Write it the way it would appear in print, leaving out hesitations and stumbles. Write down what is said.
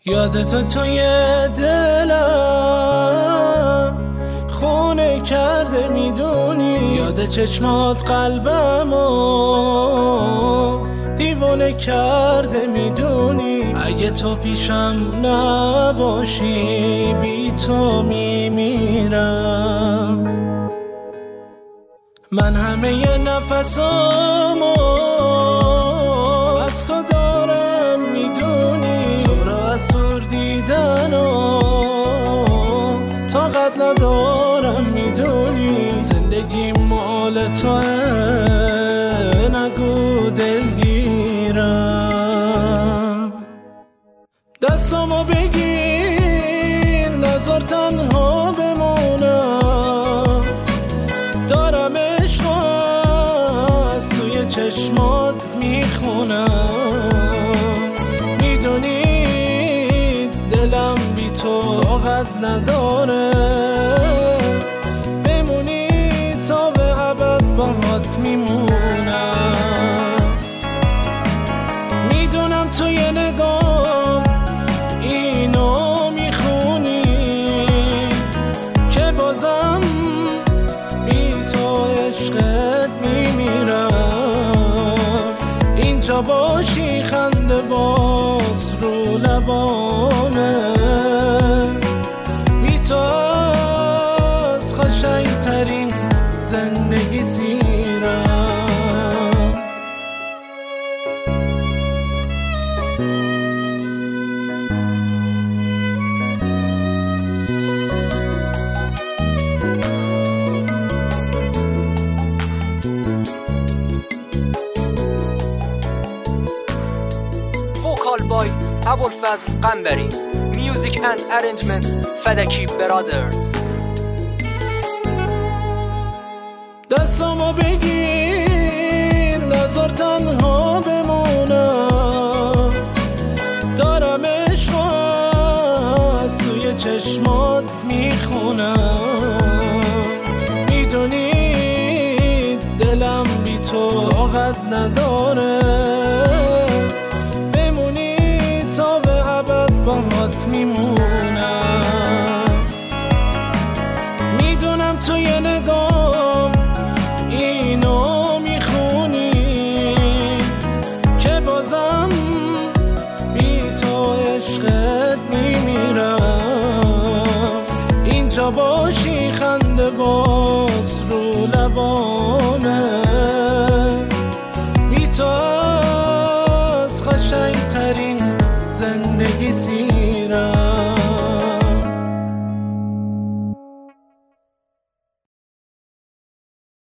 یادتو توی دلم خونه کرده میدونی، یاد چشمات قلبمو دیوانه کرده میدونی. اگه تو پیشم نباشی بی تو میمیرم. من همه نفسامو از تو دارم میدونی، تو را از دور دیدن و طاقت ندارم میدونی. زندگی مال توه نگو دلگیرم. دستامو بگیر نذار تنها بمونم، دارم عشق از توی چشمات میخونم. میدونی دلم بی تو طاقت نداره، بمونی تا به ابد باهات میمونم. میدونم توی نگاه اینو میخونی که بازم بی تو عشقت میمیرم. اینجا باشی خنده باز رو لبامه، بی تو از قشنگترین زندگی سیرم. Vocal by ابوالفضل قنبری. Music and arrangements فدکی برادرز. دستامو بگیر نذار تنها بمونم، دارم عشق از توی چشمات میخونم. میدونی دلم بی تو طاقت نداره، بمونی تا به ابد باهات میمونم. میدونم توی نگام اینو میخونی که بازم بی تو عشقت میمیرم. اینجا باشی خنده باز رو لبامه، بی تو از قشنگترین زندگی سیرم.